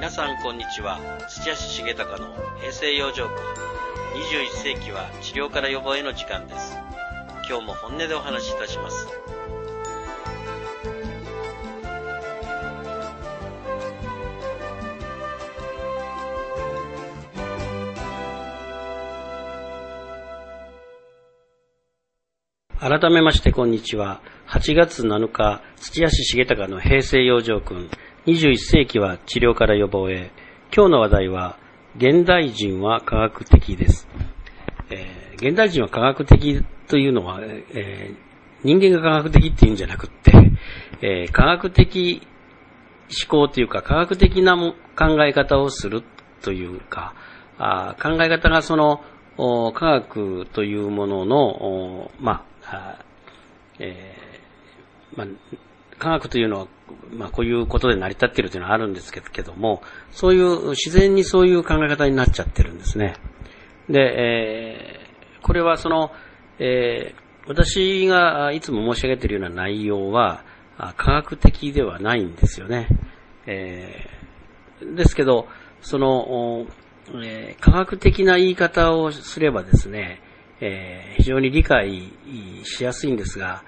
皆さんこんにちは。土屋市重隆の平成養生君。21世紀は治療から予防への時間です。今日も本音でお話しいたします。改めましてこんにちは。8月7日、土屋市重隆の平成養生君。21世紀は治療から予防へ。今日の話題は、現代人は科学的です。現代人は科学的というのは、人間が科学的っていうんじゃなくって、科学的思考というか、科学的な考え方をするというか、考え方がその、科学というものの、科学というのは、こういうことで成り立っているというのはあるんですけども、そういう自然にそういう考え方になっちゃってるんですね。で、これはその、私がいつも申し上げているような内容は科学的ではないんですよね。ですけど、その、科学的な言い方をすればですね、非常に理解しやすいんですが、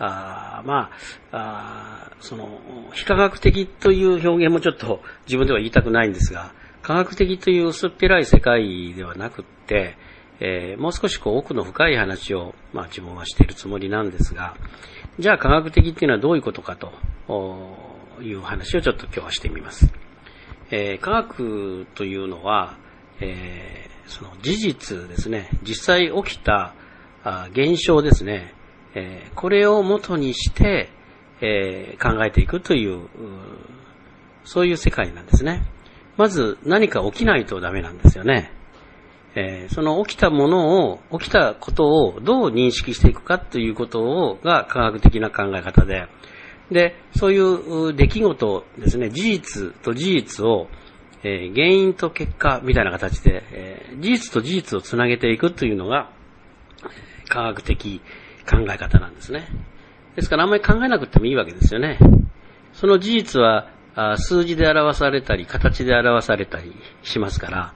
その非科学的という表現もちょっと自分では言いたくないんですが、科学的という薄っぺらい世界ではなくって、もう少し奥の深い話を自分はしているつもりなんですが、じゃあ科学的っていうのはどういうことかという話をちょっと今日はしてみます。科学というのは、その事実ですね、実際起きた現象ですね、これを元にして、考えていくという、そういう世界なんですね。まず何か起きないとダメなんですよね。その起きたことをどう認識していくかということが科学的な考え方で、そういう出来事ですね、事実と事実を、原因と結果みたいな形で、事実と事実をつなげていくというのが科学的考え方なんですね。ですからあんまり考えなくてもいいわけですよね。その事実は数字で表されたり形で表されたりしますから、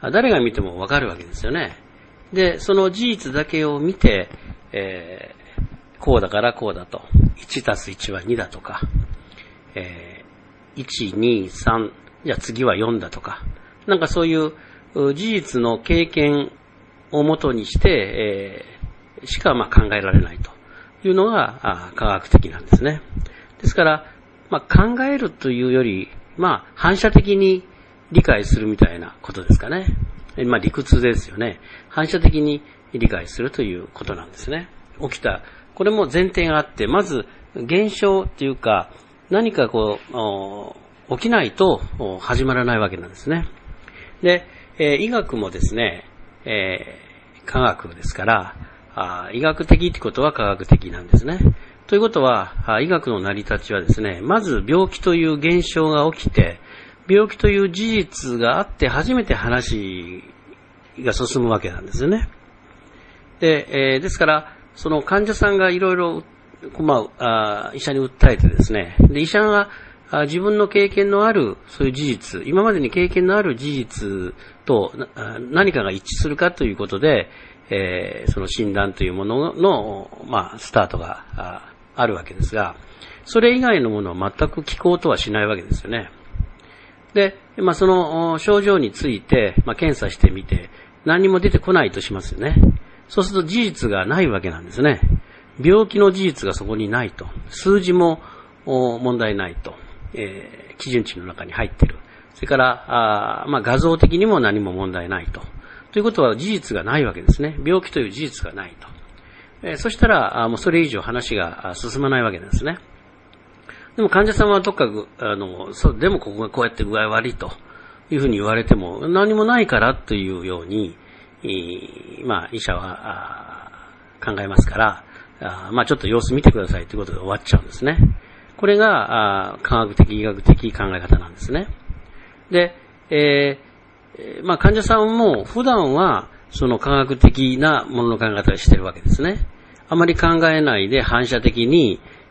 誰が見てもわかるわけですよね。で、その事実だけを見て、こうだからこうだと、1+1 は2だとか、1、2、3、じゃあ次は4だとか、なんかそういう事実の経験をもとにして、しか考えられないというのが科学的なんですね。ですから、考えるというより、反射的に理解するみたいなことですかね。理屈ですよね。反射的に理解するということなんですね。起きた、これも前提があって、まず現象というか、何か起きないと始まらないわけなんですね。で、医学もですね、科学ですから、医学的ってことは科学的なんですね。ということは、医学の成り立ちはですね、まず病気という現象が起きて、病気という事実があって初めて話が進むわけなんですよね。で、ですから、その患者さんがいろいろ、医者に訴えてですね、で、医者が自分の経験のあるそういう事実、今までに経験のある事実と何かが一致するかということで、その診断というものの、スタートがあるわけですが、それ以外のものを全く聞こうとはしないわけですよね。で、その症状について、検査してみて、何にも出てこないとしますよね。そうすると事実がないわけなんですね。病気の事実がそこにないと。数字も問題ないと。基準値の中に入っている。それから、画像的にも何も問題ないと。ということは事実がないわけですね。病気という事実がないと。そしたら、もうそれ以上話が進まないわけなんですね。でも患者さんはどっか、でもここがこうやって具合悪いというふうに言われても、何もないからというように、医者は考えますから、ちょっと様子見てくださいということで終わっちゃうんですね。これが科学的医学的考え方なんですね。で、患者さんも普段はその科学的なものの考え方をしているわけですね。あまり考えないで反射的に、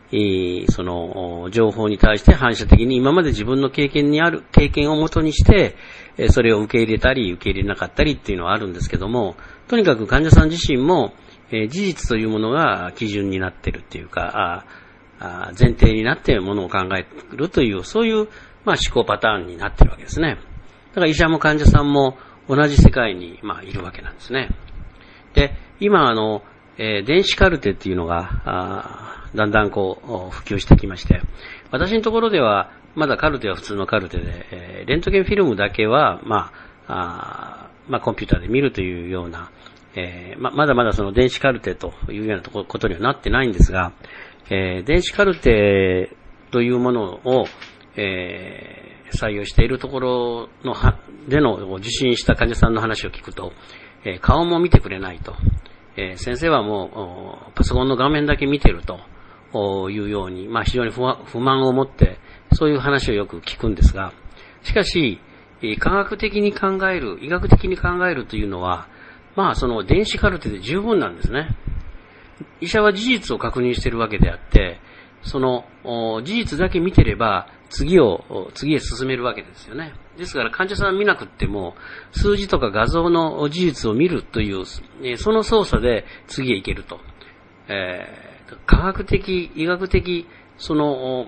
その情報に対して反射的に今まで自分の経験をもとにして、それを受け入れたり受け入れなかったりっていうのはあるんですけども、とにかく患者さん自身も、事実というものが基準になっているっていうか、前提になってものを考えてくるという、そういう、思考パターンになっているわけですね。だから医者も患者さんも同じ世界に、いるわけなんですね。で、今電子カルテっていうのが、だんだん普及してきまして、私のところでは、まだカルテは普通のカルテで、レントゲンフィルムだけは、コンピューターで見るというような、まだまだその電子カルテというようなことにはなってないんですが、電子カルテというものを、採用しているところでの受診した患者さんの話を聞くと、顔も見てくれないと。先生はもうパソコンの画面だけ見てるというように、非常に不満を持ってそういう話をよく聞くんですが、しかし科学的に考える、医学的に考えるというのは、その電子カルテで十分なんですね。医者は事実を確認しているわけであって、その事実だけ見てれば次へ進めるわけですよね。ですから患者さん見なくっても数字とか画像の事実を見るという、その操作で次へ行けると。科学的、医学的、その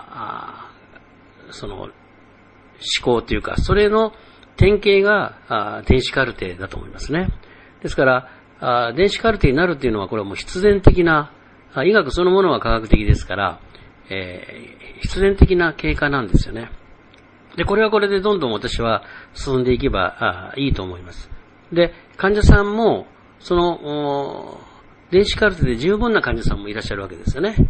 思考というか、それの典型が電子カルテだと思いますね。ですから電子カルテになるというのは、これはもう必然的な、医学そのものは科学的ですから、必然的な経過なんですよね。で、これはこれでどんどん私は進んでいけばいいと思います。で、患者さんも、その、電子カルテで十分な患者さんもいらっしゃるわけですよね。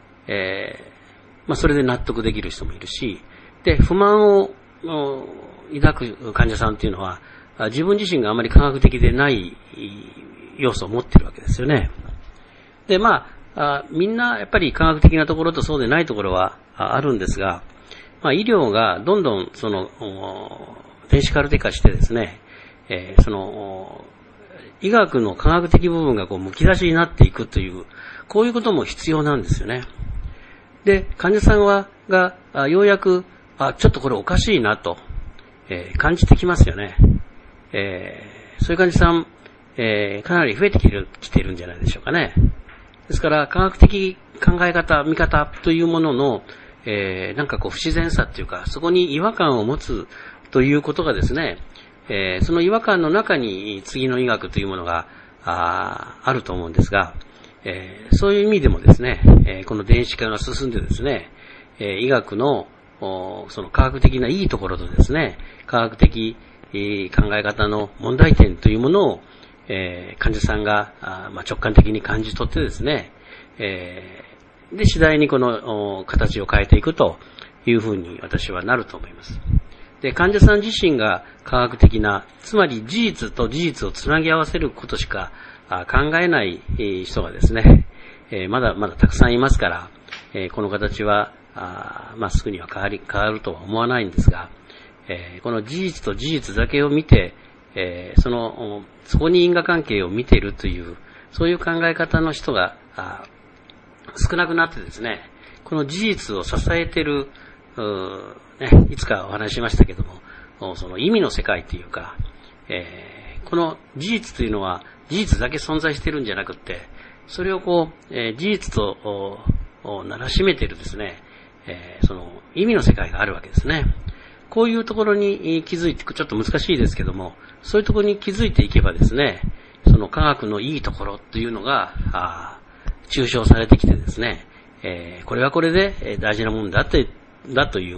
それで納得できる人もいるし、で、不満を抱く患者さんっていうのは、自分自身があまり科学的でない要素を持っているわけですよね。で、みんなやっぱり科学的なところとそうでないところはあるんですが、医療がどんどんその電子カルテ化してですね、その医学の科学的部分がむき出しになっていくという、こういうことも必要なんですよね。で、患者さんがようやくちょっとこれおかしいなと、感じてきますよね。そういう患者さん、かなり増えてきてるんじゃないでしょうかね。ですから科学的考え方、見方というものの、不自然さっていうか、そこに違和感を持つということがですね、その違和感の中に次の医学というものがあると思うんですが、そういう意味でもですね、この電子化が進んでですね、医学のその科学的ないいところとですね、科学的考え方の問題点というものを、患者さんが直感的に感じ取ってですね、で次第にこの形を変えていくというふうに私はなると思います。で、患者さん自身が科学的な、つまり事実と事実をつなぎ合わせることしか考えない人がですね、まだまだたくさんいますから、この形はすぐには変わるとは思わないんですが、この事実と事実だけを見て、そこに因果関係を見ているという、そういう考え方の人が少なくなってですね、この事実を支えている、いつかお話ししましたけども、その意味の世界というか、この事実というのは事実だけ存在しているんじゃなくて、それを事実とならしめているですね、その意味の世界があるわけですね。こういうところに気づいていく、ちょっと難しいですけども、そういうところに気づいていけばですね、その科学のいいところというのが抽象されてきてですね、これはこれで大事なものだという、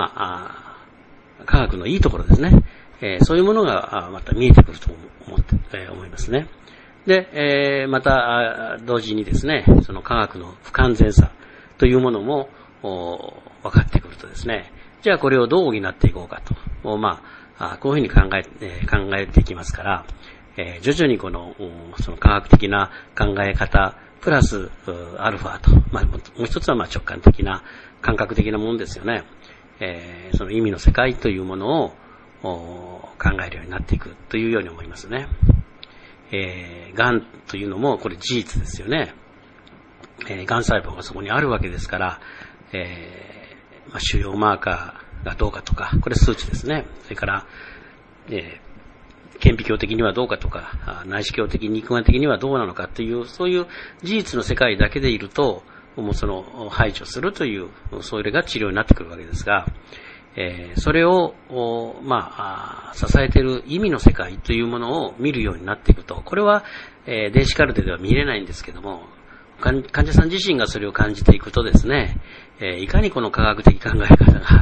科学のいいところですね。そういうものがまた見えてくると思いますね。で、また同時にですね、その科学の不完全さというものも分かってくるとですね、じゃあこれをどう補っていこうかと、こういうふうに考えていきますから、徐々にその科学的な考え方プラスアルファと、もう一つは直感的な感覚的なものですよね。その意味の世界というものを考えるようになっていくというように思いますね。がんというのもこれ事実ですよね。 癌細胞がそこにあるわけですから、腫瘍マーカーがどうかとか、これ数値ですね。それから、顕微鏡的にはどうかとか、内視鏡的、肉眼的にはどうなのかっていう、そういう事実の世界だけでいると、もうその排除するという、それが治療になってくるわけですが、それを、支えている意味の世界というものを見るようになっていくと、これは、電子カルテでは見れないんですけども、患者さん自身がそれを感じていくとですね、いかにこの科学的考え方が、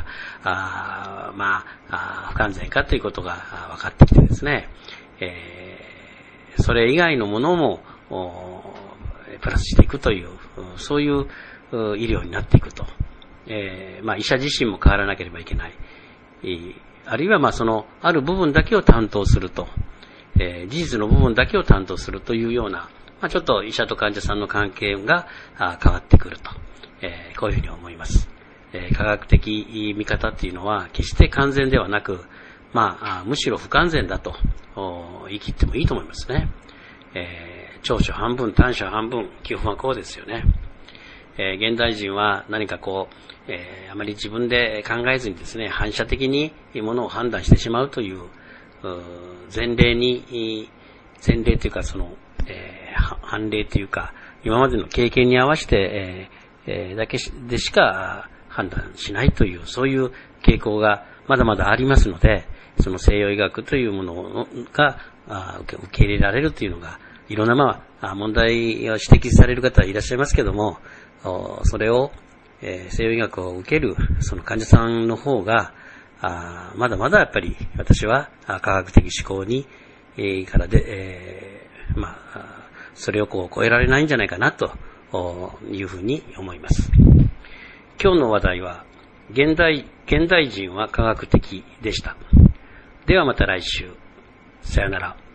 不完全かということが分かってきてですね、それ以外のものも、プラスしていくという、そういう医療になっていくと。医者自身も変わらなければいけない。あるいはその、ある部分だけを担当すると、事実の部分だけを担当するというような、ちょっと医者と患者さんの関係が変わってくると、こういうふうに思います。科学的見方っていうのは決して完全ではなく、むしろ不完全だと言い切ってもいいと思いますね。長所半分、短所半分、基本はこうですよね。現代人は何かあまり自分で考えずにですね、反射的にものを判断してしまうという、前例というか判例というか、今までの経験に合わせて、だけでしか判断しないという、そういう傾向がまだまだありますので、その西洋医学というものが受け入れられるというのが、いろんな問題を指摘される方はいらっしゃいますけども、それを、西洋医学を受けるその患者さんの方が、まだまだやっぱり私は科学的思考に、からで、それを超えられないんじゃないかなというふうに思います。今日の話題は現代人は科学的でした。ではまた来週。さよなら。